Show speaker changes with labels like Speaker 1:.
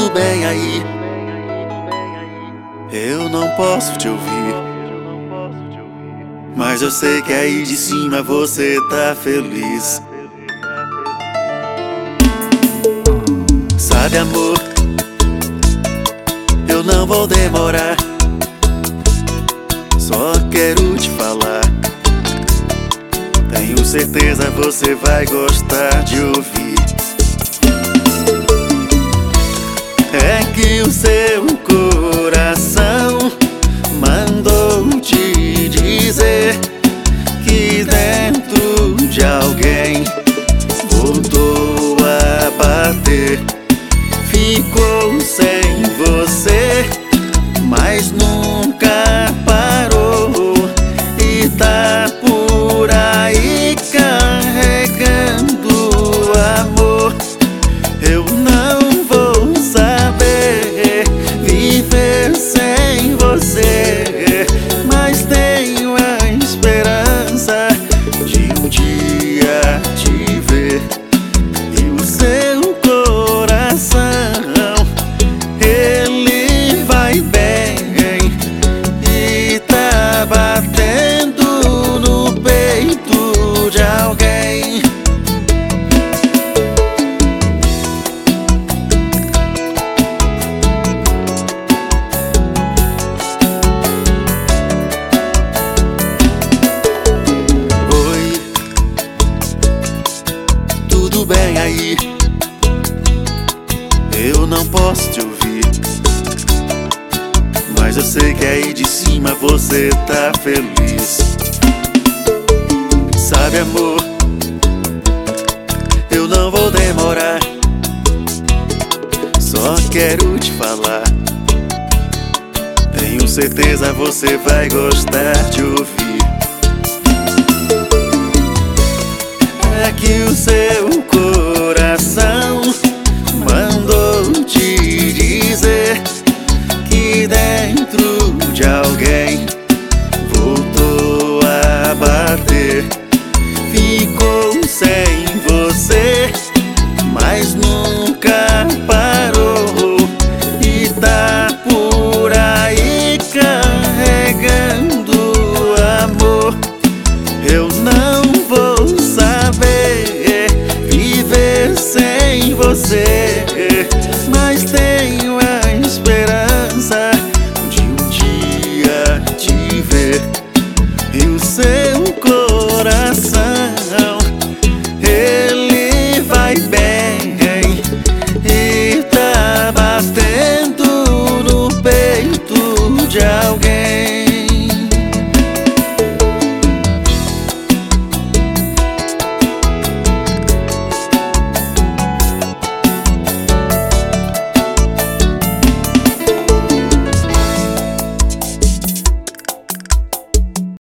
Speaker 1: Tudo bem aí? Eu não posso te ouvir, mas eu sei que aí de cima você tá feliz. Sabe, amor, eu não vou demorar. Só quero te falar, tenho certeza você vai gostar de ouvir. É que o seu coração mandou te dizer que dentro de alguém voltou a bater. Ficou sem você, mas nunca parou, e tá por aí carregando amor. Eu não vou saber viver sem você, mas tenho a esperança de um dia te ver. E o seu coração, ele vai bem e tá batendo no peito de alguém. Oi, tudo bem aí? Eu não posso te ouvir, mas eu sei que aí de cima você tá feliz. Sabe, amor, eu não vou demorar. Só quero te falar, tenho certeza você vai gostar de ouvir. É que o seu coração mandou te dizer que dentro de alguém voltou a bater. Ficou sem você, mas nunca parou, e tá por aí carregando amor. Eu não vou saber viver sem você, mas tenho a esperança de um dia te ver. E o seu coração,